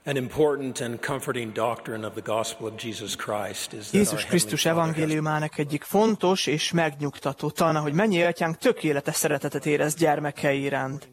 Jézus Krisztus evangéliumának egyik fontos és megnyugtató tana, hogy mennyi atyánk tökéletes szeretetet érez gyermekei iránt.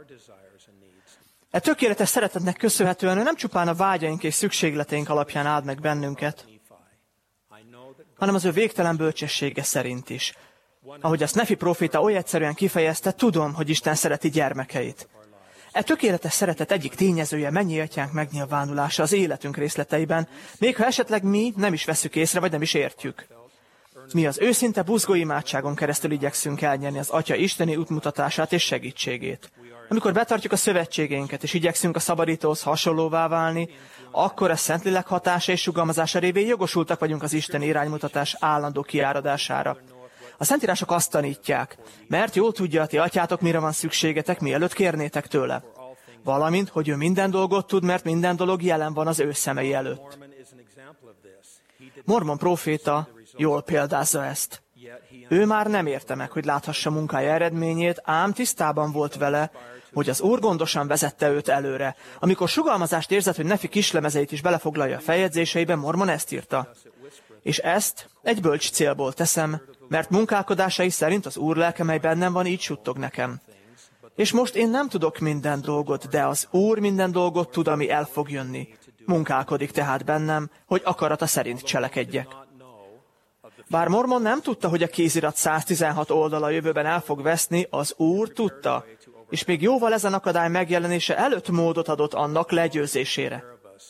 E tökéletes szeretetnek köszönhetően ő nem csupán a vágyaink és szükségleteink alapján áld meg bennünket, hanem az ő végtelen bölcsessége szerint is. Ahogy azt Nefi próféta oly egyszerűen kifejezte, tudom, hogy Isten szereti gyermekeit. E tökéletes szeretet egyik tényezője mennyi atyánk megnyilvánulása az életünk részleteiben, még ha esetleg mi nem is vesszük észre, vagy nem is értjük. Mi az őszinte buzgó imádságon keresztül igyekszünk elnyerni az Atya isteni útmutatását és segítségét. Amikor betartjuk a szövetségeinket, és igyekszünk a szabadítóhoz hasonlóvá válni, akkor a Szentlélek hatása és sugalmazása révén jogosultak vagyunk az isteni iránymutatás állandó kiáradására. A Szentírások azt tanítják, mert jól tudja a ti atyátok, mire van szükségetek, mielőtt kérnétek tőle. Valamint, hogy ő minden dolgot tud, mert minden dolog jelen van az ő szemei előtt. Mormon próféta jól példázza ezt. Ő már nem érte meg, hogy láthassa munkája eredményét, ám tisztában volt vele, hogy az Úr gondosan vezette őt előre. Amikor sugalmazást érzett, hogy Nefi kislemezeit is belefoglalja a feljegyzéseibe, Mormon ezt írta. És ezt egy bölcs célból teszem, mert munkálkodásai szerint az Úr lelke, mely bennem van, így suttog nekem. És most én nem tudok minden dolgot, de az Úr minden dolgot tud, ami el fog jönni. Munkálkodik tehát bennem, hogy akarata szerint cselekedjek. Bár Mormon nem tudta, hogy a kézirat 116 oldala jövőben el fog veszni, az Úr tudta, és még jóval ezen akadály megjelenése előtt módot adott annak legyőzésére.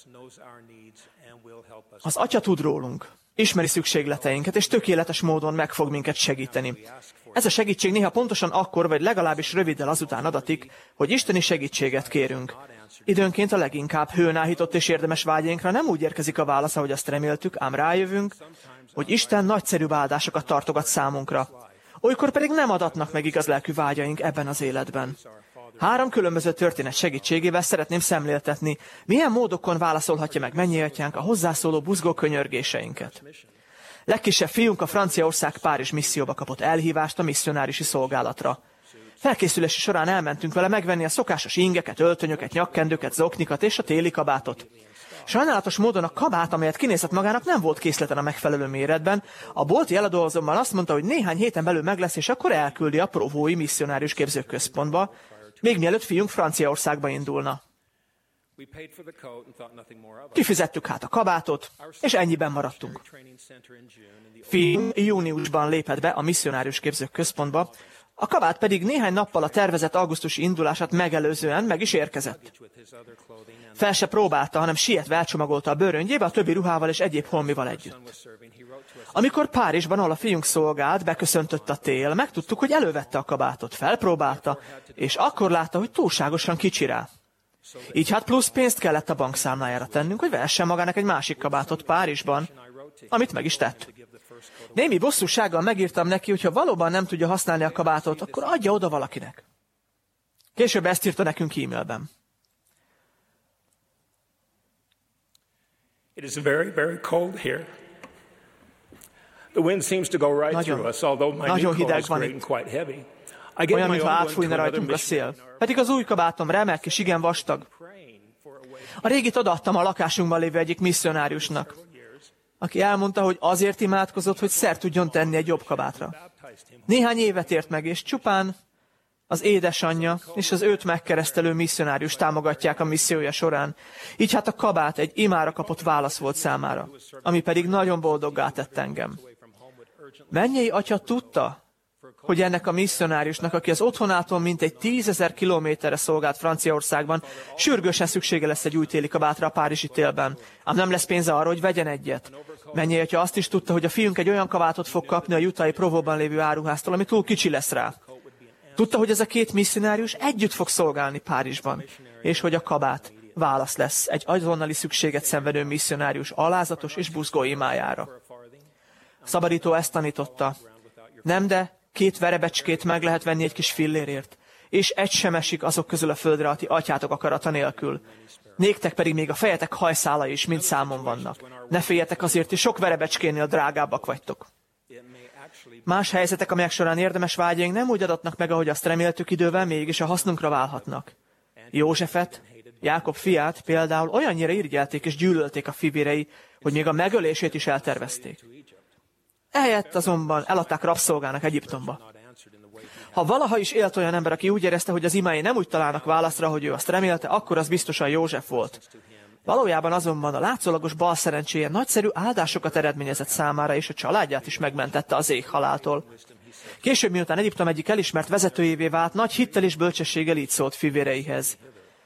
Az Atya tud rólunk, ismeri szükségleteinket, és tökéletes módon meg fog minket segíteni. Ez a segítség néha pontosan akkor, vagy legalábbis röviddel azután adatik, hogy isteni segítséget kérünk. Időnként a leginkább hőn áhított és érdemes vágyainkra nem úgy érkezik a válasz, ahogy azt reméltük, ám rájövünk, hogy Isten nagyszerű áldásokat tartogat számunkra. Olykor pedig nem adatnak meg igaz lelkű vágyaink ebben az életben. 3 különböző történet segítségével szeretném szemléltetni, milyen módokon válaszolhatja meg mennyi atyánk a hozzászóló buzgó könyörgéseinket. Legkisebb fiunk a Franciaország-Párizs misszióba kapott elhívást a misszionáriusi szolgálatra. Felkészülési során elmentünk vele megvenni a szokásos ingeket, öltönyöket, nyakkendőket, zoknikat és a téli kabátot. Sajnálatos módon a kabát, amelyet kinézett magának, nem volt készleten a megfelelő méretben. A bolti eladó azonban azt mondta, hogy néhány héten belül meg lesz, és akkor elküldi a provói misszionárius képzőközpontba, még mielőtt fiunk Franciaországba indulna. Kifizettük hát a kabátot, és ennyiben maradtunk. Fiunk júniusban lépett be a misszionárius képzőközpontba, a kabát pedig néhány nappal a tervezett augusztusi indulását megelőzően meg is érkezett. Fel se próbálta, hanem sietve elcsomagolta a bőröngyébe a többi ruhával és egyéb holmival együtt. Amikor Párizsban, ahol a fiunk szolgált, beköszöntött a tél, megtudtuk, hogy elővette a kabátot, felpróbálta, és akkor látta, hogy túlságosan kicsi rá. Így hát plusz pénzt kellett a bankszámlájára tennünk, hogy vehessen magának egy másik kabátot Párizsban, amit meg is tett. Némi bosszúsággal megírtam neki, hogy ha valóban nem tudja használni a kabátot, akkor adja oda valakinek. Később ezt írta nekünk e-mailben. It is very, very cold here. The wind seems to go right through us, although my new coat is great and quite heavy. Olyan, mintha átfújna rajtunk a szél. Pedig az új kabátom remek és igen vastag. A régit odaadtam a lakásunkban lévő egyik misszionáriusnak, aki elmondta, hogy azért imádkozott, hogy szert tudjon tenni egy jobb kabátra. Néhány évet ért meg, és csupán az édesanyja és az őt megkeresztelő misszionárius támogatják a missziója során. Így hát a kabát egy imára kapott válasz volt számára, ami pedig nagyon boldoggá tett engem. Mennyei Atya tudta, hogy ennek a misszionáriusnak, aki az otthonától mintegy 10 000 kilométerre szolgált Franciaországban, sürgősen szüksége lesz egy új téli kabátra a párizsi télben. Ám nem lesz pénze arra, hogy vegyen egyet. Mennyei Atya azt is tudta, hogy a fiunk egy olyan kabátot fog kapni a jutai Provóban lévő áruháztól, ami túl kicsi lesz rá. Tudta, hogy ez a 2 misszionárius együtt fog szolgálni Párizsban, és hogy a kabát válasz lesz egy azonnali szükséget szenvedő misszionárius alázatos és buzgó imájára. A szabadító ezt tanította. Nem, de 2 verebecskét meg lehet venni egy kis fillérért, és egy sem esik azok közül a földre, a ti atyátok akarata nélkül. Néktek pedig még a fejetek hajszálai is mind számon vannak. Ne féljetek azért, ti sok verebecskénél drágábbak vagytok. Más helyzetek, amelyek során érdemes vágyaink nem úgy adatnak meg, ahogy azt reméltük, idővel mégis a hasznunkra válhatnak. Józsefet Jákob fiát például olyannyira irigyelték és gyűlölték a fivérei, hogy még a megölését is eltervezték. Ehelyett azonban eladták rabszolgának Egyiptomba. Ha valaha is élt olyan ember, aki úgy érezte, hogy az imái nem úgy találnak válaszra, hogy ő azt remélte, akkor az biztosan József volt. Valójában azonban a látszólagos bal szerencséje nagyszerű áldásokat eredményezett számára, és a családját is megmentette az éhhaláltól. Később, miután Egyiptom egyik elismert vezetőjévé vált, nagy hittel és bölcsességgel így szólt fivéreihez.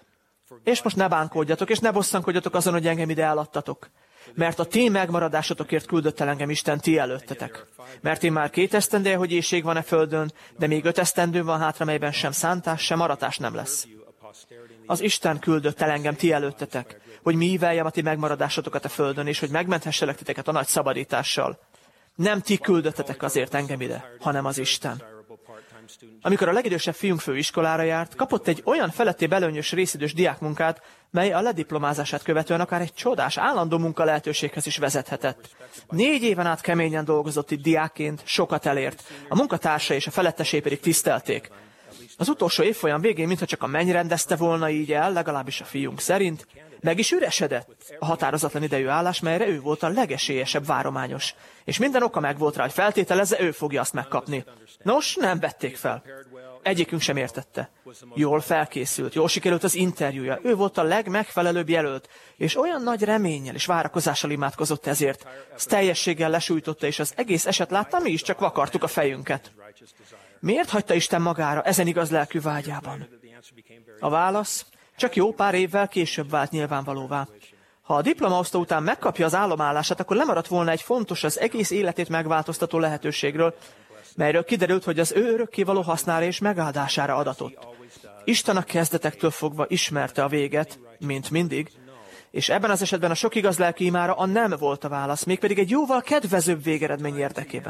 És most ne bánkodjatok, és ne bosszankodjatok azon, hogy engem ide eladtatok. Mert a ti megmaradásotokért küldött el engem Isten ti előttetek. Mert én már 2 esztendeje, hogy éhség van a földön, de még 5 esztendő van hátra, melyben sem szántás, sem aratás nem lesz. Az Isten küldött el engem ti előttetek, hogy míveljem a ti megmaradásotokat a földön, és hogy megmenthesselek titeket a nagy szabadítással. Nem ti küldöttetek azért engem ide, hanem az Isten. Amikor a legidősebb fiunk főiskolára járt, kapott egy olyan felettébb előnyös részidős diákmunkát, mely a lediplomázását követően akár egy csodás, állandó munka lehetőséghez is vezethetett. 4 éven át keményen dolgozott itt diákként, sokat elért. A munkatársa és a felettesé pedig tisztelték. Az utolsó évfolyam végén, mintha csak a menny rendezte volna így el, legalábbis a fiunk szerint, meg is üresedett a határozatlan idejű állás, melyre ő volt a legesélyesebb várományos. És minden oka megvolt rá, hogy feltételezze, ő fogja azt megkapni. Nos, nem vették fel. Egyikünk sem értette. Jól felkészült, jól sikerült az interjúja, ő volt a legmegfelelőbb jelölt, és olyan nagy reménnyel és várakozással imádkozott ezért. Ezt teljességgel lesújtotta, és az egész eset látta, mi is csak vakartuk a fejünket. Miért hagyta Isten magára ezen igaz lelkű vágyában? A válasz csak jó pár évvel később vált nyilvánvalóvá. Ha a diplomaosztó után megkapja az állomállását, akkor lemaradt volna egy fontos, az egész életét megváltoztató lehetőségről, melyről kiderült, hogy az ő örökkévaló hasznára és megáldására adatott. Isten a kezdetektől fogva ismerte a véget, mint mindig, és ebben az esetben a sok igaz lelkű imára a nem volt a válasz, mégpedig egy jóval kedvezőbb végeredmény érdekében.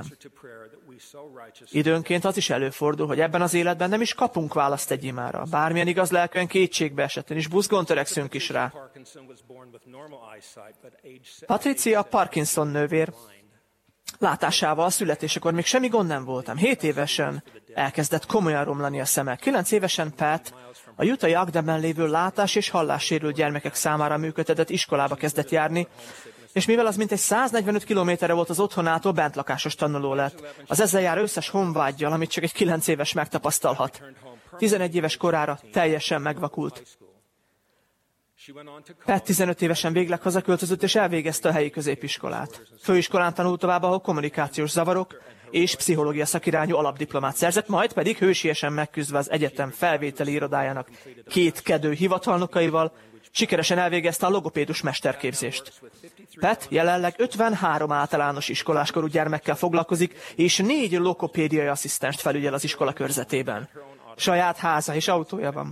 Időnként az is előfordul, hogy ebben az életben nem is kapunk választ egy imára. Bármilyen igaz lelkűen kétségbe esetén is buzgón törekszünk is rá. Patricia Parkinson nővér látásával születésekor még semmi gond nem voltam. 7 évesen elkezdett komolyan romlani a szeme. 9 évesen Pat a utah-i Ogdenben lévő látás- és hallássérült gyermekek számára működtetett iskolába kezdett járni, és mivel az mintegy 145 kilométerre volt az otthonától, bentlakásos tanuló lett. Az ezzel jár összes honvággyal, amit csak egy 9 éves megtapasztalhat. 11 éves korára teljesen megvakult. Pat 15 évesen végleg hazaköltözött, és elvégezte a helyi középiskolát. Főiskolán tanult tovább, ahol kommunikációs zavarok és pszichológia szakirányú alapdiplomát szerzett, majd pedig hősiesen megküzdve az egyetem felvételi irodájának kétkedő hivatalnokaival, sikeresen elvégezte a logopédus mesterképzést. Pat jelenleg 53 általános iskoláskorú gyermekkel foglalkozik, és 4 logopédiai asszisztenst felügyel az iskola körzetében. Saját háza és autója van,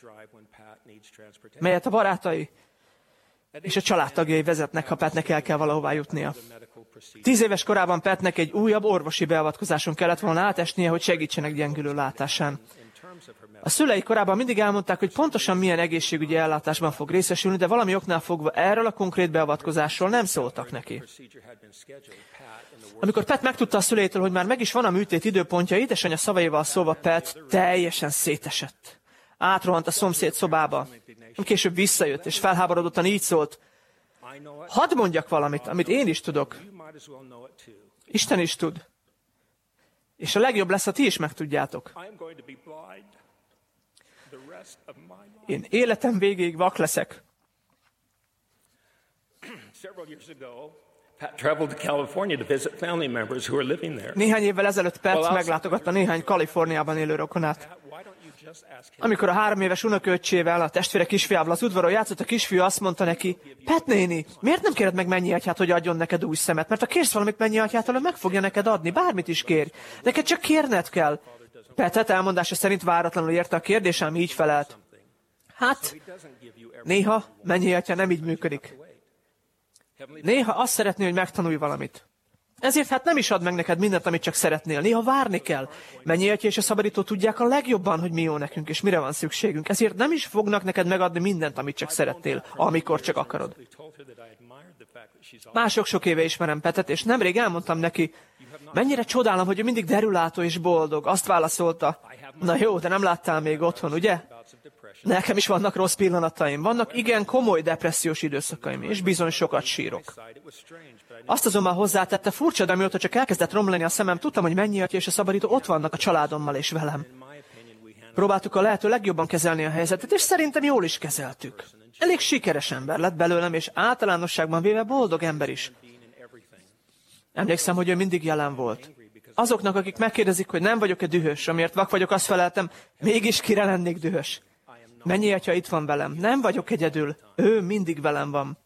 melyet a barátai és a családtagjai vezetnek, ha Patnek el kell valahová jutnia. 10 éves korában Patnek egy újabb orvosi beavatkozáson kellett volna átesnie, hogy segítsenek gyengülő látásán. A szülei korában mindig elmondták, hogy pontosan milyen egészségügyi ellátásban fog részesülni, de valami oknál fogva erről a konkrét beavatkozásról nem szóltak neki. Amikor Pat megtudta a szüleitől, hogy már meg is van a műtét időpontja, édesanyja szavaival szólva Pat teljesen szétesett. Átrohant a szomszéd szobába. Később visszajött, és felháborodottan így szólt: hadd mondjak valamit, amit én is tudok. Isten is tud. És a legjobb lesz, ha ti is megtudjátok. Én életem végéig vak leszek. Néhány évvel ezelőtt Pat meglátogatta néhány Kaliforniában élő rokonát. Amikor a 3 éves unokaöccsével, a testvére kisfiával az udvaron játszott, a kisfiú azt mondta neki: Pat néni, miért nem kéred meg Mennyi Atyát, hogy adjon neked új szemet? Mert ha kérsz valamit Mennyi Atyától, ő meg fogja neked adni, bármit is kérj. Neked csak kérned kell. Pat elmondása szerint váratlanul érte a kérdésem, így felelt: hát, néha Mennyi Atya nem így működik. Néha azt szeretné, hogy megtanulj valamit. Ezért hát nem is ad meg neked mindent, amit csak szeretnél. Néha várni kell. Mennyi Atya és a szabadító tudják a legjobban, hogy mi jó nekünk, és mire van szükségünk. Ezért nem is fognak neked megadni mindent, amit csak szeretnél, amikor csak akarod. Mások sok éve ismerem Patet, és nemrég elmondtam neki, mennyire csodálom, hogy ő mindig derülátó és boldog. Azt válaszolta: na jó, de nem láttál még otthon, ugye? Nekem is vannak rossz pillanataim, vannak igen komoly depressziós időszakaim, és bizony sokat sírok. Azt azonban hozzátette, furcsa, de mióta csak elkezdett romlani a szemem, tudtam, hogy mennyi Atya és a Szabadító ott vannak a családommal és velem. Próbáltuk a lehető legjobban kezelni a helyzetet, és szerintem jól is kezeltük. Elég sikeres ember lett belőlem, és általánosságban véve boldog ember is. Emlékszem, hogy ő mindig jelen volt. Azoknak, akik megkérdezik, hogy nem vagyok-e dühös, amiért vak vagyok, azt feleltem, mégis kire lennék dühös. Mennyi Atya itt van velem, nem vagyok egyedül, ő mindig velem van.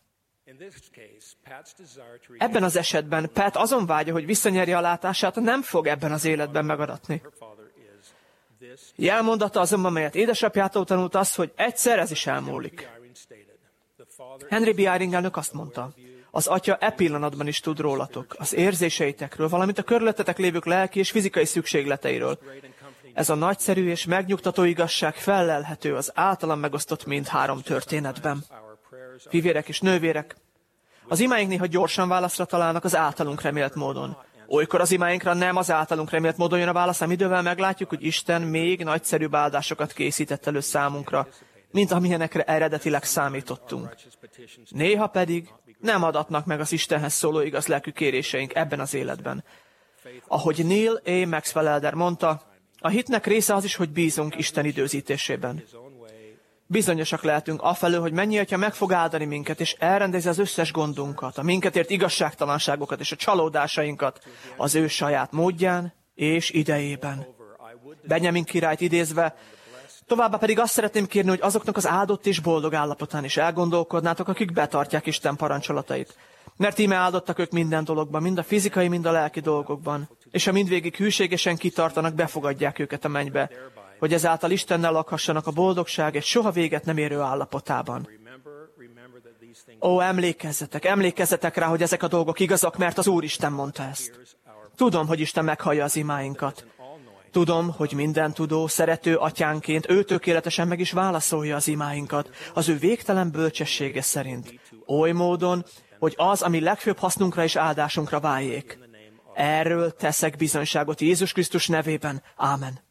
Ebben az esetben Pat azon vágya, hogy visszanyerje a látását, nem fog ebben az életben megadatni. Jelmondata azonban, melyet édesapjától tanult, az, hogy egyszer ez is elmúlik. Henry B. Eyring elnök azt mondta, az Atya e pillanatban is tud rólatok, az érzéseitekről, valamint a körülöttetek lévők lelki és fizikai szükségleteiről. Ez a nagyszerű és megnyugtató igazság fellelhető az általam megosztott mindhárom történetben. Fivérek és nővérek, az imáink néha gyorsan válaszra találnak az általunk remélt módon. Olykor az imáinkra nem az általunk remélt módon jön a válasz, ám idővel meglátjuk, hogy Isten még nagyszerűbb áldásokat készített elő számunkra, mint amilyenekre eredetileg számítottunk. Néha pedig nem adatnak meg az Istenhez szóló igaz lelkű kéréseink ebben az életben. Ahogy Neil A. Maxwell Elder mondta, a hitnek része az is, hogy bízunk Isten időzítésében. Bizonyosak lehetünk afelől, hogy mennyi Atya meg fog áldani minket, és elrendezi az összes gondunkat, a minket ért igazságtalanságokat és a csalódásainkat az ő saját módján és idejében. Benjamin királyt idézve, továbbá pedig azt szeretném kérni, hogy azoknak az áldott és boldog állapotán is elgondolkodnátok, akik betartják Isten parancsolatait. Mert íme áldottak ők minden dologban, mind a fizikai, mind a lelki dolgokban, és ha mindvégig hűségesen kitartanak, befogadják őket a mennybe, hogy ezáltal Istennel lakhassanak a boldogság egy soha véget nem érő állapotában. Ó, emlékezzetek rá, hogy ezek a dolgok igazak, mert az Úristen mondta ezt. Tudom, hogy Isten meghallja az imáinkat. Tudom, hogy mindentudó, szerető atyánként ő tökéletesen meg is válaszolja az imáinkat, az ő végtelen bölcsessége szerint. Oly módon, hogy az, ami legfőbb hasznunkra és áldásunkra váljék. Erről teszek bizonyságot Jézus Krisztus nevében. Ámen.